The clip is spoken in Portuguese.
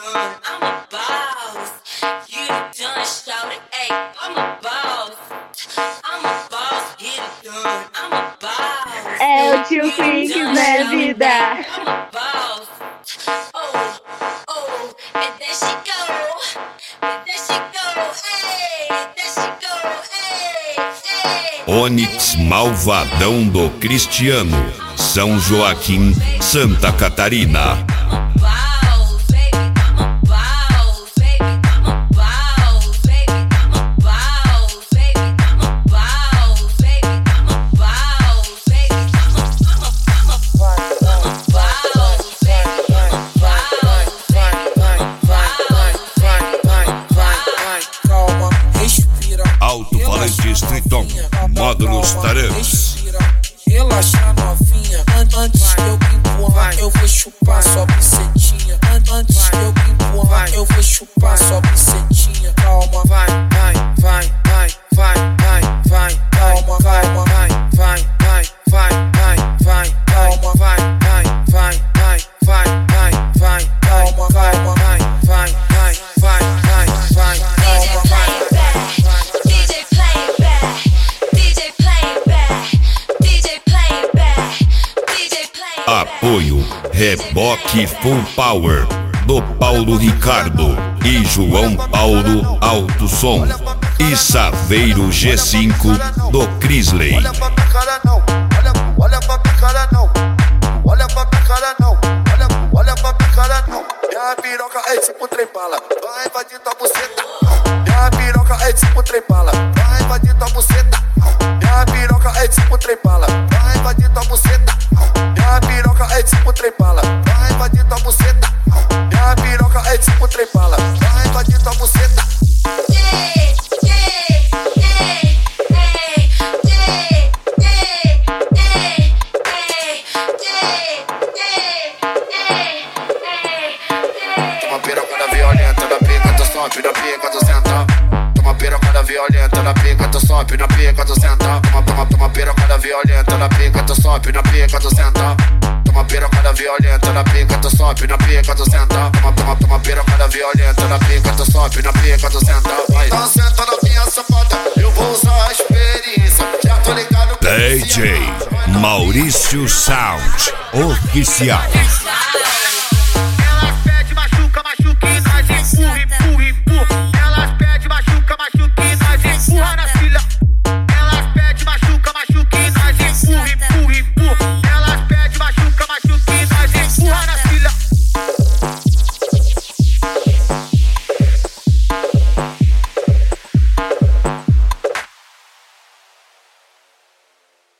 É o tio Quick na vida. Onix Malvadão do Cristiano, São Joaquim, Santa Catarina. Alto-falante Streeton, módulos Tarantos. Relaxa novinha, antes que eu empurrar, eu vou chupar sua bucetinha. Antes que eu empurrar, eu vou chupar sua bucetinha. Calma, vai, vai, vai, vai, vai, vai, vai, calma, vai, vai, vai, vai, vai, vai, vai, calma, vai, vai, vai, vai, vai, vai, vai, calma, vai, vai, vai, vai, vai, vai, vai, calma, vai. Apoio Reboque Full Power do Paulo Ricardo e João Paulo Alto Som e Saveiro G5 do Crisley. Olha pra minha cara não, olha pra minha cara não, olha pra minha cara não, olha pra minha cara não. Minha piroca é tipo trem bala, vai invadir tua buceta. Minha piroca é tipo trem bala, vai invadir tua buceta. Minha piroca é tipo trem bala, vai invadir tua buceta. Minha piroca é tipo trem bala, vai invadir tua buceta. Minha piroca é tipo trem bala, vai invadir tua buceta. Toma pirocada violenta na pica, tu sobe na pica, tu senta. Toma pirocada violenta na pica, tu sobe na pica, tu senta. Toma pirocada violenta na pica, tu sobe na pica, tu senta. Toma pirocada violenta na pica, tu sobe na pica, tu senta. Toma pirocada violenta na pica, tu sobe na pica, tu senta. Então senta na minha safada, eu vou usar a experiência. Já tô ligado. DJ Maurício Sound Oficial.